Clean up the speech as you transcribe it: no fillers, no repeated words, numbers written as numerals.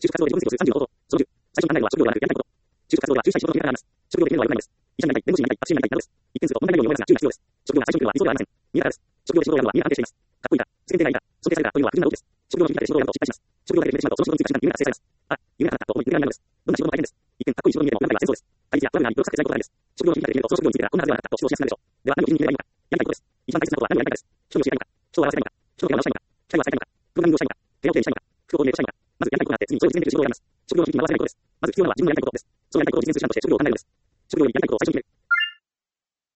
就職活動で業績を数30のこと。その10、最初に考えるのは職業ではなくやりたいこと。就職活動では小さい仕事の決め方があります。職業できるのは良くないです。医者になりたい、弁護士になりたい、パティシエになりたいなどです。一見すると問題ないように思いますが注意が必要です。職業が最初に来るのは理想ではありません。見え方です。職業で仕事を選ぶのはみんな安定しています。かっこいいか、世間体がいいか、尊敬されるかというのは不純な動機です。職業の響きで仕事を選ぶと失敗します。職業だけで決めてしまうとその仕事について時間に夢が達成されます。あ、夢が叶ったと思い夢が見られるのです。どんな仕事も大変です。一見かっこいい仕事に見えても世の中には戦争です。対立やトラブルがありプロセスが辛いことがあるんです。職業の響きで決めるとその職業についてはこんなはずではなかったと主張しやすくなるでしょう。では何を基準に決めればいいのか。やりたいことです。一番大切なことは何をやりたいかです。人を知りたいのか、人を笑わせたいのか、人の手を回したいのか、機械は使いたいのか、プログラミングをしたいのか、手を整理したいのか、服をコーディネートしたいのか、まずやりたいことがあって次にそれを実践できる仕事を選びます。職業の響きに合わせないことです。まず必要なのは自分のやりたいことです。そのやりたいことを実現する手段として職業を考えるのです。職業よりやり